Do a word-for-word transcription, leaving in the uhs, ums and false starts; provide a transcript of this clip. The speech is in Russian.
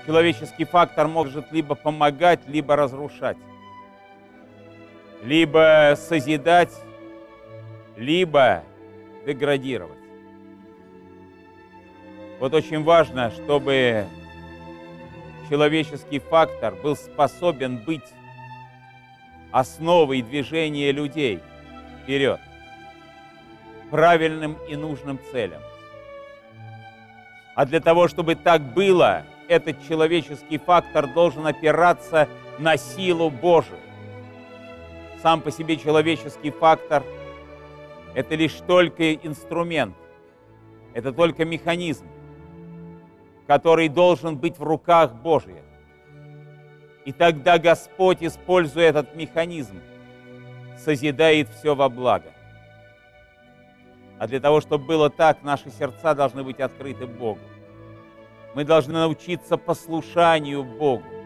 Человеческий фактор может либо помогать, либо разрушать, либо созидать, либо деградировать. Вот очень важно, чтобы человеческий фактор был способен быть основой движения людей вперед, к правильным и нужным целям. А для того, чтобы так было, этот человеческий фактор должен опираться на силу Божию. Сам по себе человеческий фактор – это лишь только инструмент, это только механизм, который должен быть в руках Божьих. И тогда Господь, используя этот механизм, созидает все во благо. А для того, чтобы было так, наши сердца должны быть открыты Богу. Мы должны научиться послушанию Богу.